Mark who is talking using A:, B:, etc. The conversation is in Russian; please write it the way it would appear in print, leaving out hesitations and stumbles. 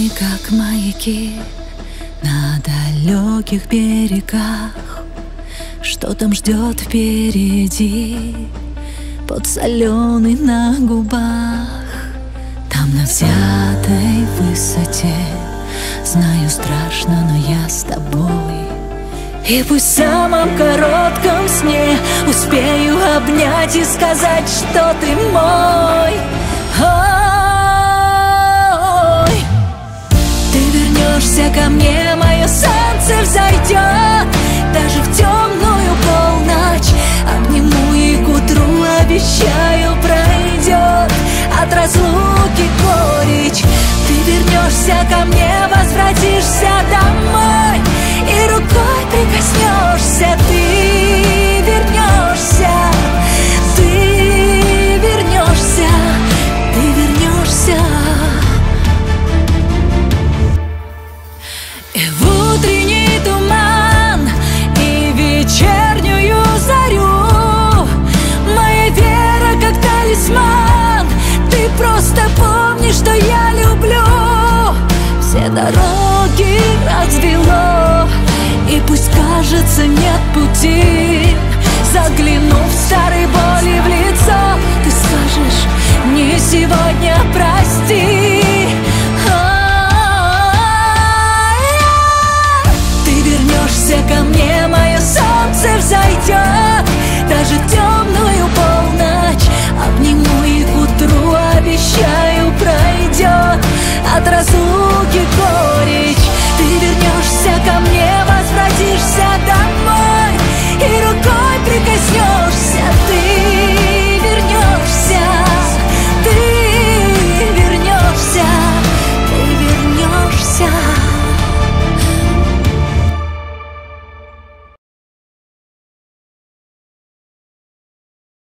A: Мы как маяки на далеких берегах. Что там ждет впереди, подсоленый на губах? Там на взятой высоте, знаю, страшно, но я с тобой. И пусть в самом коротком сне успею обнять и сказать, что ты мой. Ой, ты вернешься ко мне, мое солнце взойдет. Даже в темную полночь обниму и к утру, обещаю, пройдет от разлуки горечь. Ты вернешься ко мне, возвратишься домой, и рукой прикоснешься. Ты вернешься, ты вернешься, ты вернешься. И в утренний туман, и вечернюю зарю моя вера как талисман. Ты просто помни, что я люблю. Все дороги развело, и пусть кажется нет пути,